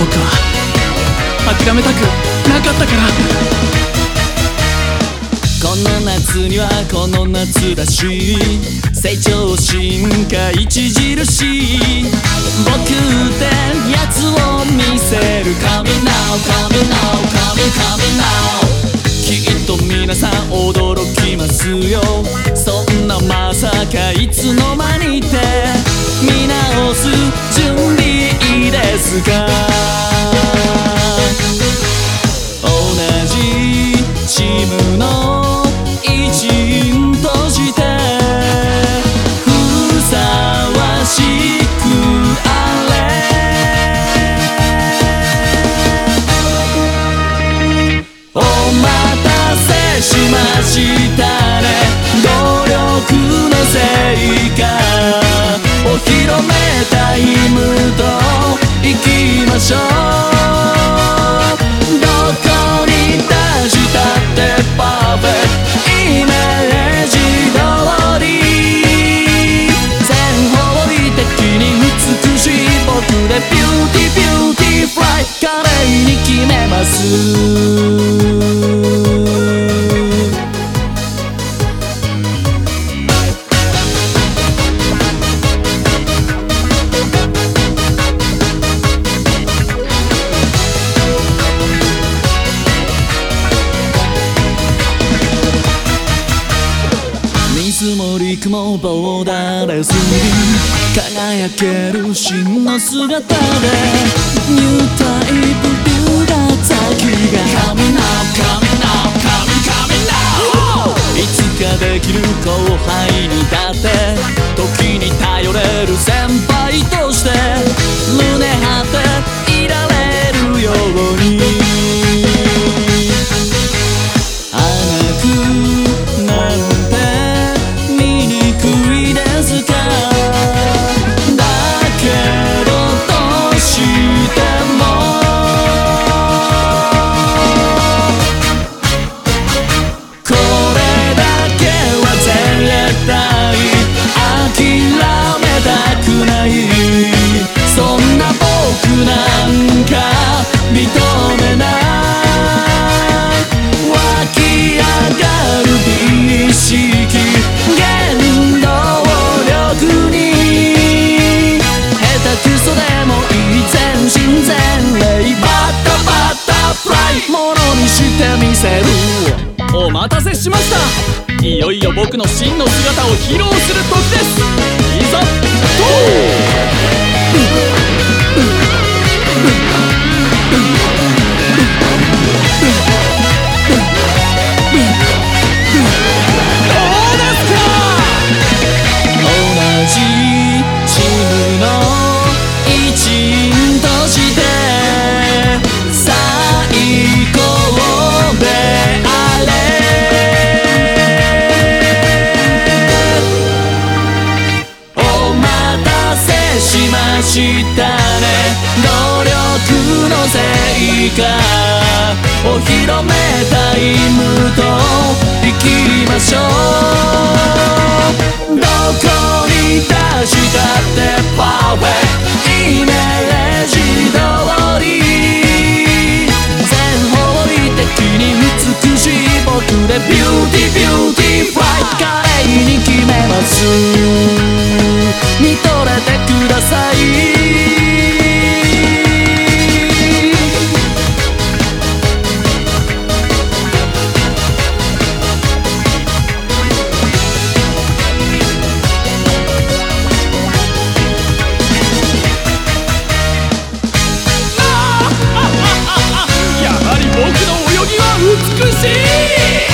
僕は諦めたくなかったから。この夏にはこの夏らしい成長進化著しい僕ってやつを見せる。 Coming now Coming now Coming Coming now きっと皆さん驚きますよ。そんなまさかいつの間にって見直す準備いいですか。同じチームの一員としてふさわしくあれ。お待たせしましたね。努力のせいかお披露目タイムといきましょう。どこに出したってパーフェクトイメージ通り全方位的に美しい僕でビューティービューティーフライ華麗に決めます。水も陸もボーダーレスに輝ける真の姿でニュータイプ流が先が Coming up Coming up Coming Coming now いつかできる後輩にだって時に頼れる先輩として胸張っていられるように甘くなんなんか認めない湧き上がる美意識原動力に下手くそでもいい全身全霊バタバタフライものにしてみせる。お待たせしました。いよいよ僕の真の姿を披露する時です。いざしたね。努力のせいかお披露目タイムといきましょう。どこに出したってパーフェクトイメージ通り全方位的に美しい僕でビューティービューティーフライ華麗に決めます。見とれてください。やはり僕の泳ぎは美しい。